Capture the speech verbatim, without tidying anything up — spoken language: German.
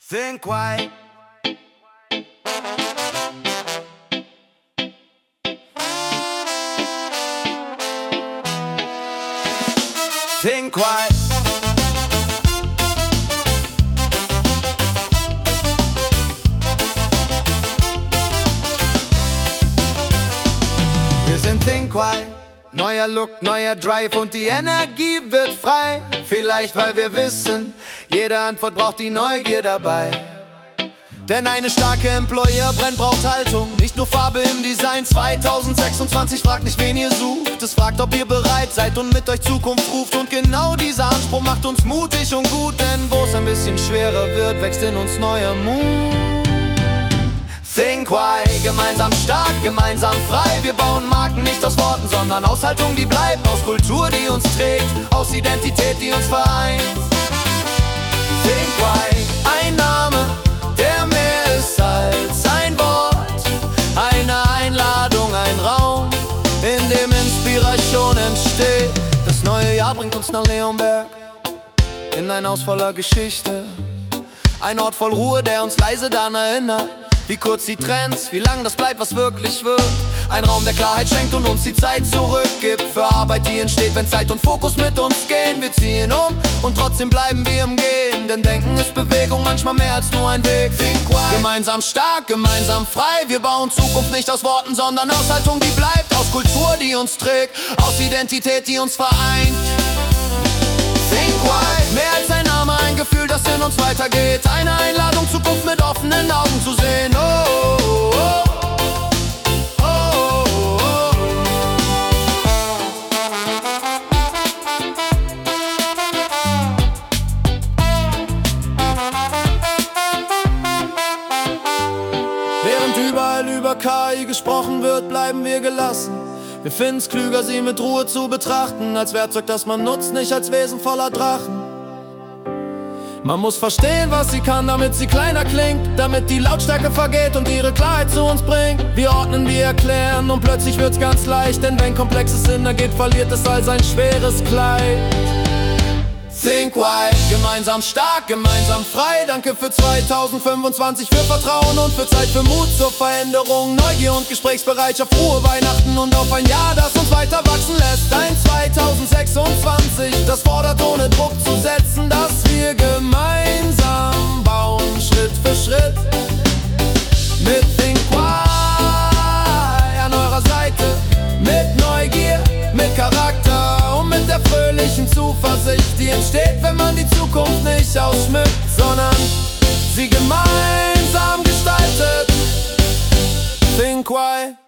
Think why. Think why. Wir sind Think why. Neuer Look, neuer Drive und die Energie wird frei. Vielleicht weil wir wissen, jede Antwort braucht die Neugier dabei. Denn eine starke Employer Brand braucht Haltung, nicht nur Farbe im Design. Zweitausendsechsundzwanzig fragt nicht, wen ihr sucht, es fragt, ob ihr bereit seid und mit euch Zukunft ruft. Und genau dieser Anspruch macht uns mutig und gut, denn wo es ein bisschen schwerer wird, wächst in uns neuer Mut. Think why, gemeinsam stark, gemeinsam frei. Wir bauen Marken nicht aus Worten, sondern aus Haltung, die bleibt. Aus Kultur, die uns trägt, aus Identität, die uns vereint. Think why, ein Name, der mehr ist als ein Wort. Eine Einladung, ein Raum, in dem Inspiration entsteht. Das neue Jahr bringt uns nach Leonberg, in ein Haus voller Geschichte. Ein Ort voll Ruhe, der uns leise daran erinnert, wie kurz die Trends, wie lang das bleibt, was wirklich wird. Ein Raum, der Klarheit schenkt und uns die Zeit zurückgibt. Für Arbeit, die entsteht, wenn Zeit und Fokus mit uns gehen. Wir ziehen um und trotzdem bleiben wir im Gehen. Denn Denken ist Bewegung, manchmal mehr als nur ein Weg. Think why. Gemeinsam stark, gemeinsam frei. Wir bauen Zukunft nicht aus Worten, sondern aus Haltung, die bleibt. Aus Kultur, die uns trägt, aus Identität, die uns vereint. Think why. Mehr als ein Name, ein Gefühl, das in uns weitergeht. Eine Einladung, Zukunft mit offenen Augen zu sehen. Oh, oh, oh. Oh, oh, oh. Während überall über K I gesprochen wird, bleiben wir gelassen. Wir finden's klüger, sie mit Ruhe zu betrachten, als Werkzeug, das man nutzt, nicht als Wesen voller Drachen. Man muss verstehen, was sie kann, damit sie kleiner klingt, damit die Lautstärke vergeht und ihre Klarheit zu uns bringt. Wir ordnen, wir erklären und plötzlich wird's ganz leicht, denn wenn komplexes Sinn ergeht, verliert es all sein schweres Kleid. Think why, gemeinsam stark, gemeinsam frei. Danke für zweitausendfünfundzwanzig, für Vertrauen und für Zeit, für Mut zur Veränderung. Neugier und Gesprächsbereitschaft, frohe Weihnachten und auf ein Jahr, das uns weiter wachsen lässt. Ein zweitausendsechsundzwanzig, das fordert ohne Druck zu setzen, dass wir gemeinsam bauen, Schritt für Schritt. Mit Think why an eurer Seite, mit Neugier, mit Charakter und mit der fröhlichen Zuversicht, die entsteht, wenn man die Zukunft nicht ausschmückt, sondern sie gemeinsam gestaltet. Think why.